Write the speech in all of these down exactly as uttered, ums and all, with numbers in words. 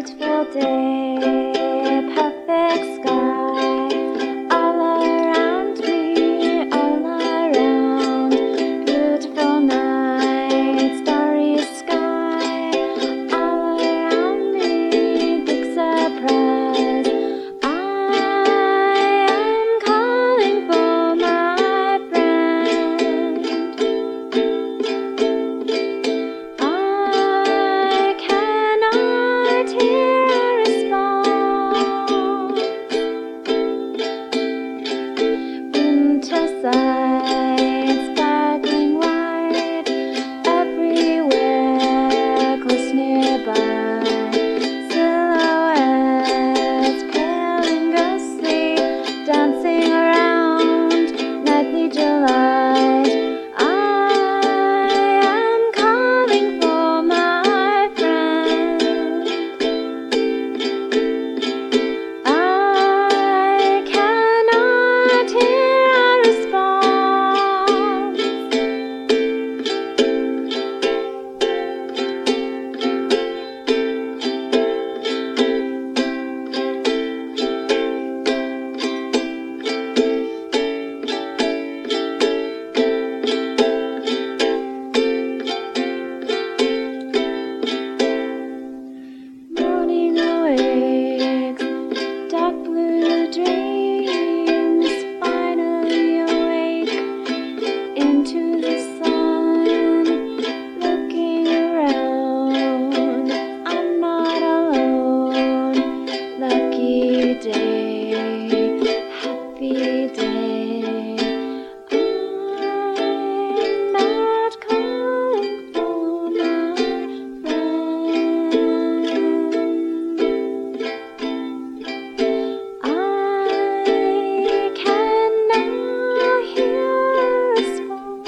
beautiful day, perfect sky, all around me, all around, beautiful night, starry sky, all around me, big surprise. I am calling for my friend. I cannot hear a response. Winter side, sparkling white, everywhere, close nearby. Silhouettes, pale and ghostly, dancing around, nightly delight. I am calling for my friend. I cannot hear a response. Morning awakes, dark blue dreams, finally awake into the sun, looking around, I'm not alone, lucky day, happy day, I'm not calling for my friend. I can now hear a response.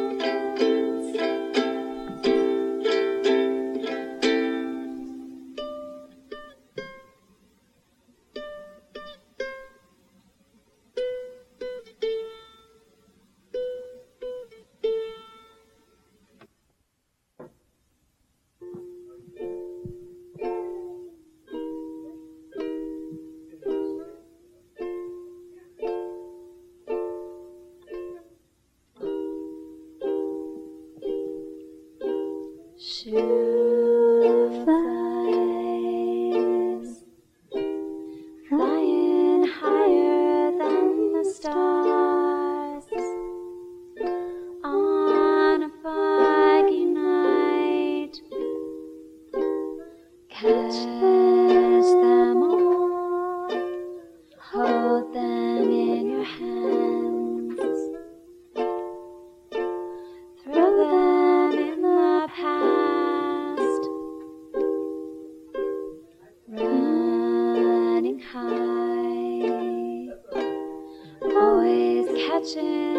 Shoe flies, flying higher than the stars, on a foggy night. Catch them all, hold them in your hands, throw them in the past, running high, always catching